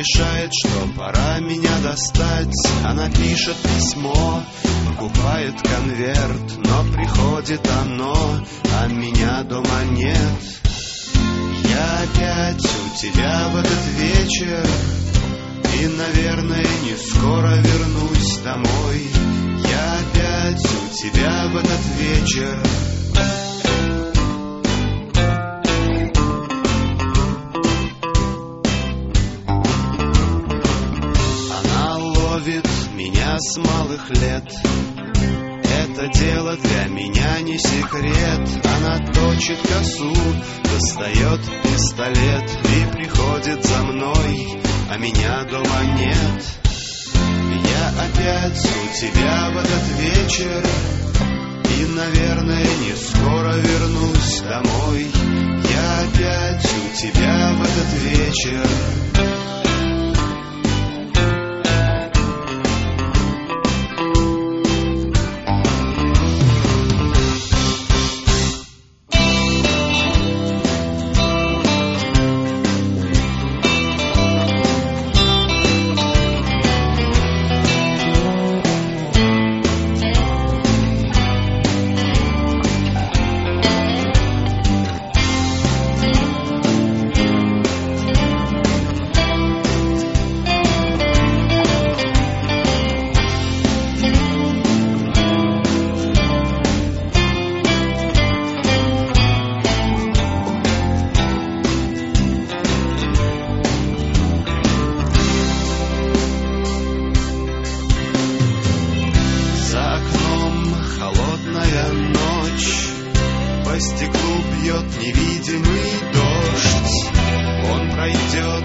решает, что пора меня достать. Она пишет письмо, покупает конверт, но приходит оно, а меня дома нет. Я опять у тебя в этот вечер, и, наверное, не скоро вернусь домой. Я опять у тебя в этот вечер. Она ловит меня с малых лет. Это дело для меня не секрет. Она точит косу, достает пистолет и приходит за мной, а меня дома нет. Я опять у тебя в этот вечер, и, наверное, не скоро вернусь домой. Я опять у тебя в этот вечер. Ночь, по стеклу бьет невидимый дождь. Он пройдет